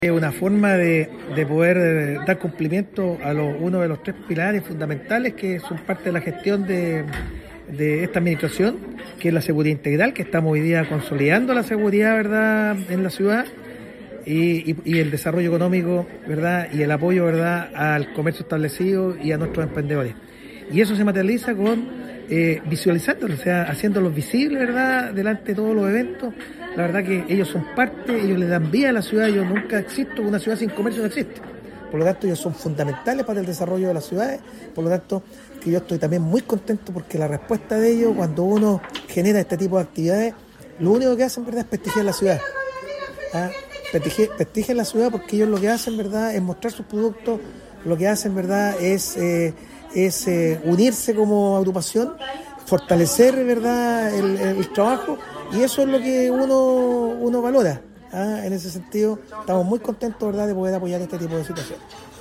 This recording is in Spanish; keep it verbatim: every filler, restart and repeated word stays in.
Es una forma de, de poder eh, dar cumplimiento a lo, uno de los tres pilares fundamentales que son parte de la gestión de, de esta administración, que es la seguridad integral, que estamos hoy día consolidando la seguridad, ¿verdad?, en la ciudad y, y, y el desarrollo económico, ¿verdad?, y el apoyo, ¿verdad?, al comercio establecido y a nuestros emprendedores. Y eso se materializa con eh, visualizándolo, o sea, haciéndolos visibles, ¿verdad?, delante de todos los eventos. La verdad que ellos son parte, ellos le dan vida a la ciudad. Yo nunca existo, una ciudad sin comercio no existe. Por lo tanto, ellos son fundamentales para el desarrollo de las ciudades. Por lo tanto, que yo estoy también muy contento porque la respuesta de ellos, cuando uno genera este tipo de actividades, lo único que hacen, ¿verdad?, es prestigiar la ciudad. ¿Ah? Prestigiar, prestigiar la ciudad porque ellos lo que hacen, ¿verdad?, es mostrar sus productos, lo que hacen, ¿verdad?, es, eh, es eh, unirse como agrupación, fortalecer, ¿verdad?, el, el trabajo. Y eso es lo que uno, uno valora. ¿Ah? En ese sentido, estamos muy contentos, ¿verdad?, de poder apoyar este tipo de situaciones.